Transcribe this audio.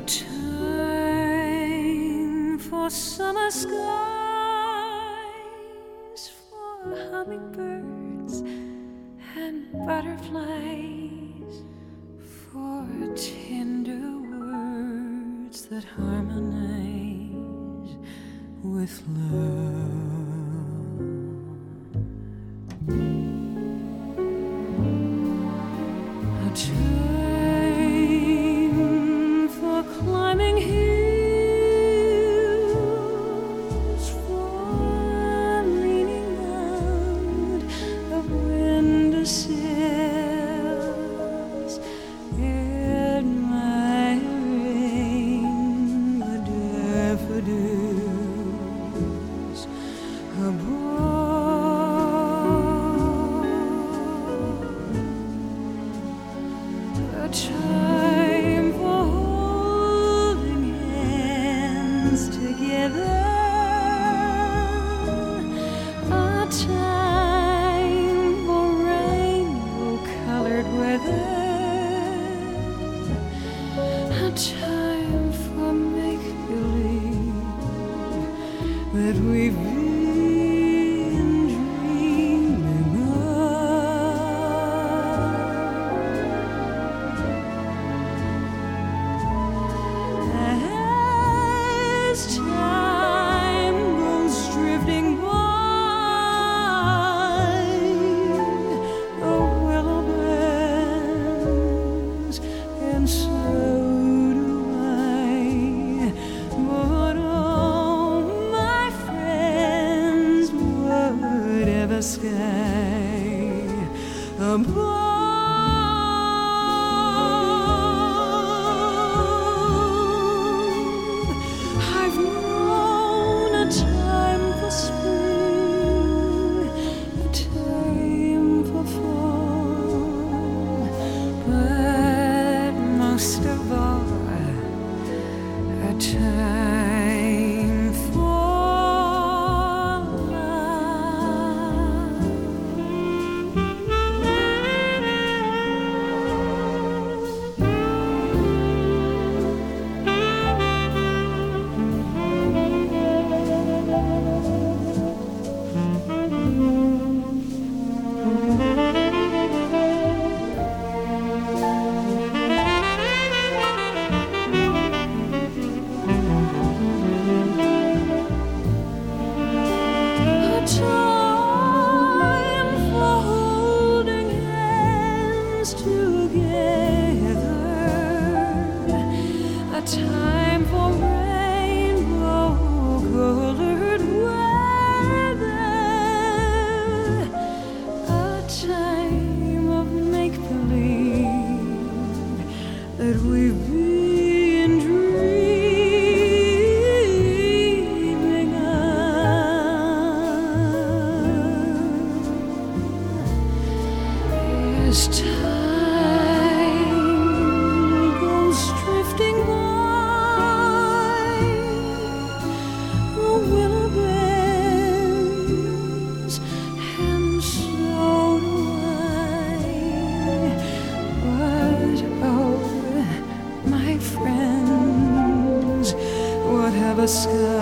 time for summer skies, for hummingbirds and butterflies, for tender words that harmonize with love. A time for climbing hills, for leaning out of windowsills, admiring the daffodils above. A time for holding hands together, a time for rainbow-colored weather, a time for make-believe that we've been dreaming as time goes drifting by. The willow bends, and so do I. But oh, my friends, whatever sky above, I've known a time for spring, a time for fall, but most of all, a time for love. A time for holding hands together, a time for rainbow-colored weather, a time of make-believe that we've been dreaming of. As time goes drifting by, the willow bends, and so do I. But oh, my friends, whatever sky